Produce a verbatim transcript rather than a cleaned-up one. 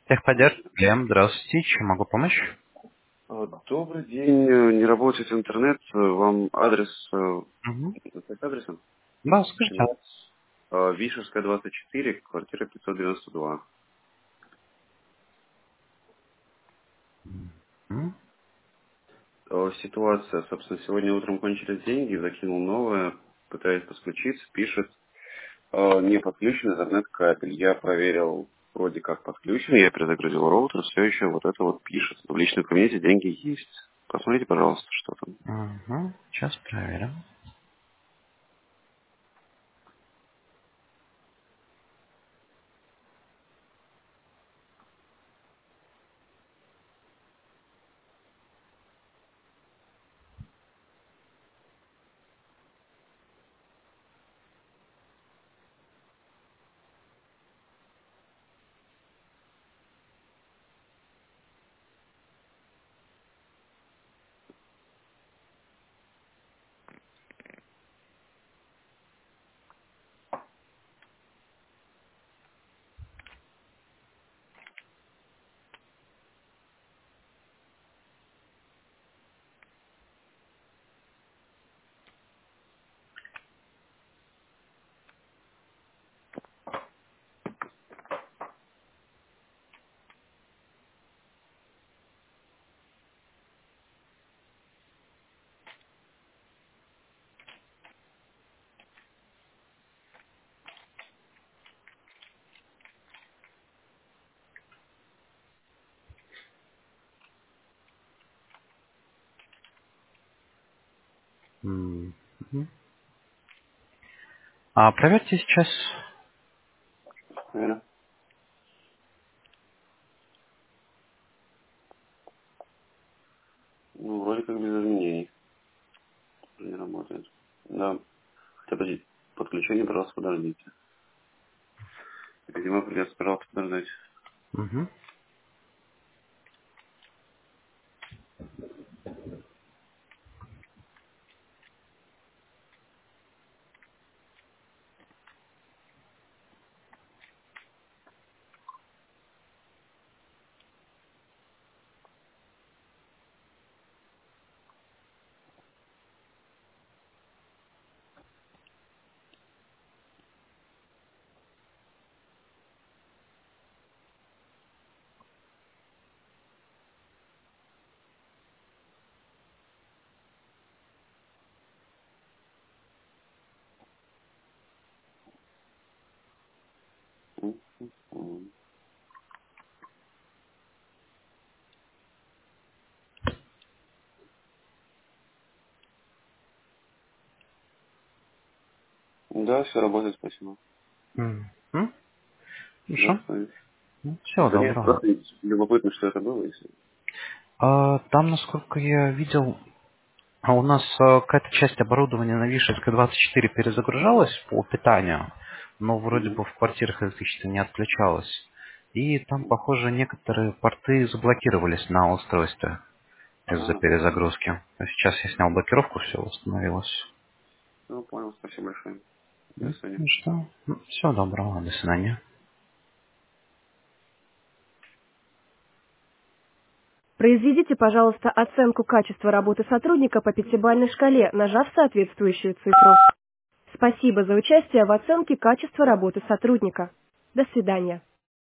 Техподдержка. Лем, здравствуйте. Чем могу помочь? А, Добрый день. Э, Не работает интернет. Э, Вам адрес... э, Угу. назвать адресом? Да, скажите. Нет. А, Вишерская, двадцать четыре, квартира пятьсот девяносто два. М? Э, Ситуация, собственно, сегодня утром кончились деньги, закинул новое, пытаюсь подключиться, пишет, э, не подключен интернет-кабель. Я проверил, вроде как подключен, я перезагрузил роутер, все еще вот это вот пишет. В личном кабинете деньги есть. Посмотрите, пожалуйста, что там. Угу. Сейчас проверим. М, мгм. А проверьте сейчас. Наверное. Ну, вроде как без изменений. Не работает. Да. Хотя, подождите, подключение, пожалуйста, подождите. Видимо, придется, пожалуйста, подождать. Угу. М, м. Да, все работает, спасибо. Угу. Да, Хорошо. с вами. Всего Да нет, доброго. просто любопытно, что это было, если... А, там, насколько я видел, а у нас а, какая-то часть оборудования на Вишерской двадцать четыре перезагружалась по питанию, но вроде Угу. бы в квартирах электричество не отключалось. И там, похоже, некоторые порты заблокировались на устройстве из-за А, перезагрузки. А сейчас я снял блокировку, все восстановилось. ну, понял, спасибо большое. До Ну свидания. ну что, всего доброго, до свидания. Произведите, пожалуйста, оценку качества работы сотрудника по пятибалльной шкале, нажав соответствующую цифру. Спасибо за участие в оценке качества работы сотрудника. До свидания.